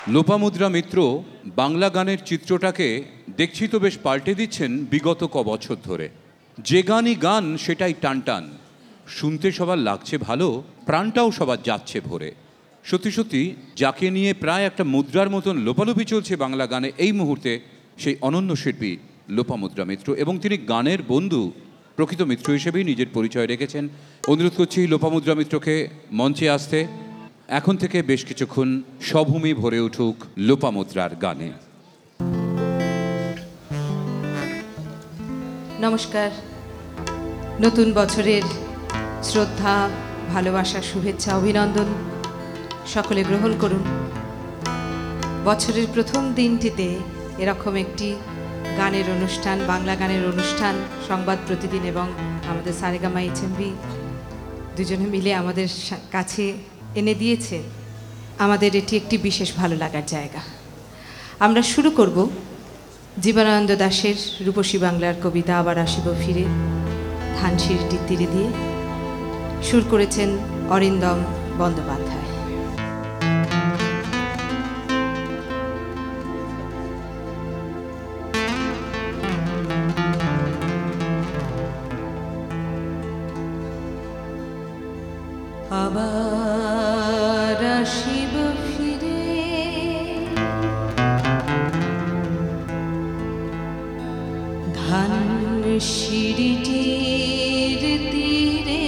লোপামুদ্রা মিত্র বাংলা গানের চিত্রটাকে দেখছি তো বেশ পাল্টে দিচ্ছেন বিগত বছর ধরে। যে গানই গান সেটাই টান টান, শুনতে সবার লাগছে ভালো, প্রাণটাও সবার যাচ্ছে ভরে। সত্যি সত্যি যাকে নিয়ে প্রায় একটা মুদ্রার মতন লোপালোপি চলছে বাংলা গানে এই মুহূর্তে, সেই অনন্য শিল্পী লোপামুদ্রা মিত্র, এবং তিনি গানের বন্ধু, প্রকৃত মিত্র হিসেবেই নিজের পরিচয় রেখেছেন। অনুরোধ করছি লোপামুদ্রা মিত্রকে মঞ্চে আসতে। এখন থেকে বেশ কিছুক্ষণ স্বভূমি ভরে উঠুক লোপামুদ্রার গানে। নমস্কার। নতুন বছরের শ্রদ্ধা, ভালোবাসা, শুভেচ্ছা, অভিনন্দন সকলে গ্রহণ করুন। বছরের প্রথম দিনটিতে এরকম একটি গানের অনুষ্ঠান, বাংলা গানের অনুষ্ঠান সংবাদ প্রতিদিন এবং আমাদের সারেগামা এইচএমভি দুজনে মিলে আমাদের কাছে এনে দিয়েছে। আমাদের এটি একটি বিশেষ ভালো লাগার জায়গা। আমরা শুরু করব জীবনানন্দ দাশের রূপসী বাংলার কবিতা আবার আসিব ফিরে, ধানসিঁড়িটির তীরে দিয়ে। সুর করেছেন অরিন্দম বন্দ্যোপাধ্যায়। আবার আসিব ফিরে, ধানসিঁড়িটির তীরে,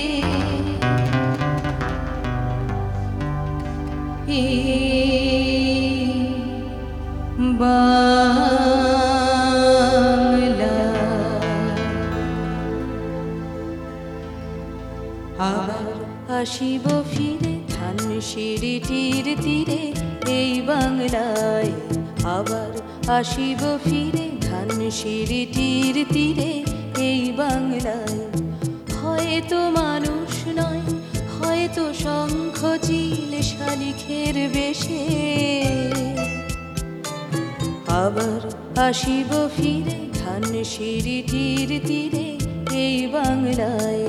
বাংলা আবার আসিব ফিরে, ধানসিঁড়িটির তীরে এই বাংলায়। আবার আসিব ফিরে, ধানসিঁড়িটির তীরে এই বাংলায়। হয়তো মানুষ নয়, হয়তো শঙ্খ চিল শালিখের বেশে। আবার আসিব ফিরে, ধানসিঁড়িটির তীরে এই বাংলায়।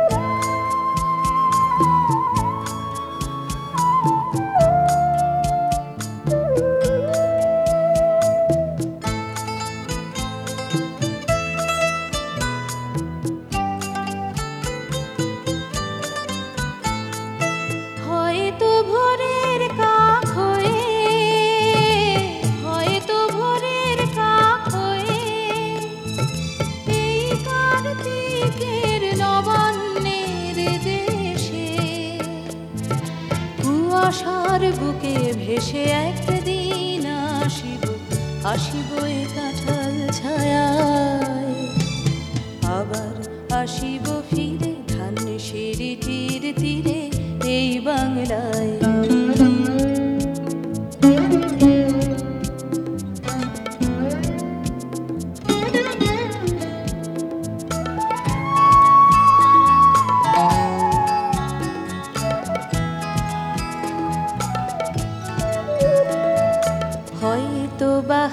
আশার বুকে ভেসে একদিন আসিব, আসিব এ কাঁঠাল ছায়ায়। আবার আসিব ফিরে, ধানসিঁড়িটির তীরে এই বাংলায়। হয়তো বা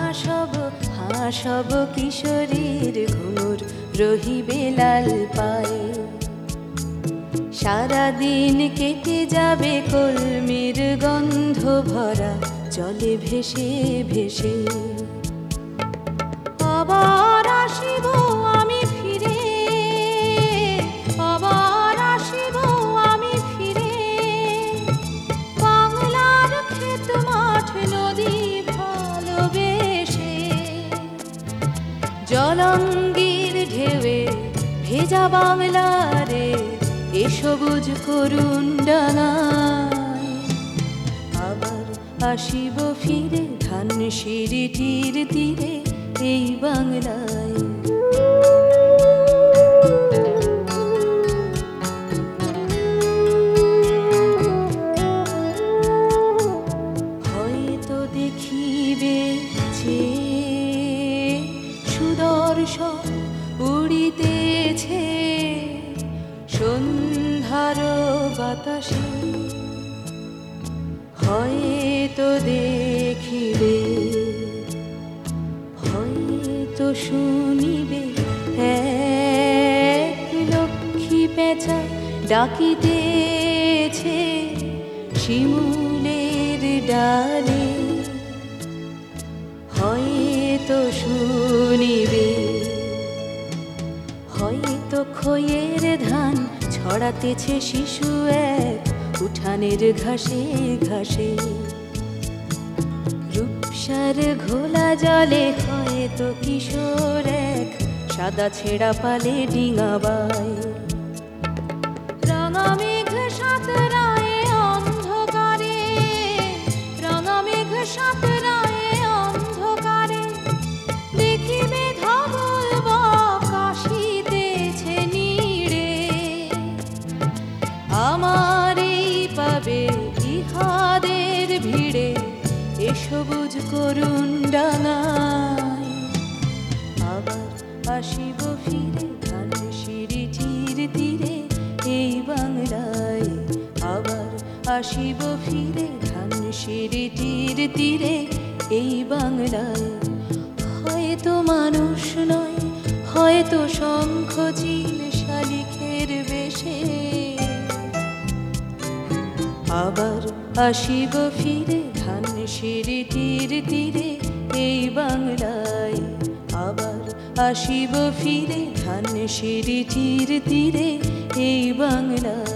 হাসব কিশোরীর ঘুর রহিবে লাল পায়ে। সারাদিন কেটে যাবে কলমির গন্ধ ভরা জলে ভেসে ভেসে। আবার আসিব আমি ফিরে, আবার আসিব আমি ফিরে, বাংলার ক্ষেত মাঠ নদী ভালোবেসে। জলঙ্গির ঢেউয়ে ভেজা বাংলারে এ সবুজ করুণ ডাঙায়। আবার আসিব ফিরে, ধানসিঁড়িটির তীরে এই বাংলায়। হয়তো দেখিবে যে সুদর্শন উড়িতেছে সন্ধ্যার বাতাসে। হয়তো দেখিবে, হয়তো শুনিবে এক লক্ষ্মী পেঁচা ডাকিতেছে শিমুলের ডালে। তো শুনিবে। হয়তো খয়ের ধান ছড়াতেছে শিশু এক উঠানের ঘাসে ঘাসে। রূপসার ঘোলা জলে হয়তো কিশোর এক সাদা ছেঁড়া পালে ডিঙাবায়। রাঙা মেঘ সাঁতরায় অন্ধকারে, রাঙা মেঘ সাঁতরায় অন্ধকারে, দেখিবে ধবল বক আসিতেছে নীড়ে। আমার এই পাবে ইহাদের ভিড়ে এ সবুজ করুণ ডাঙায়। আবার আসিব ফিরে ধানসিঁড়িটির তীরে এই বাংলায়। আবার আসিব ফিরে ধানসিঁড়িটির তীরে এই বাংলায়। হয়তো মানুষ নয়, হয়তো শঙ্খ চিল শালিখের বেশে। আবার আসিব ফিরে ধানসিঁড়িটির তীরে এই বাংলায়। আবার আসিব ফিরে ধানসিঁড়িটির তীরে এই বাংলায়।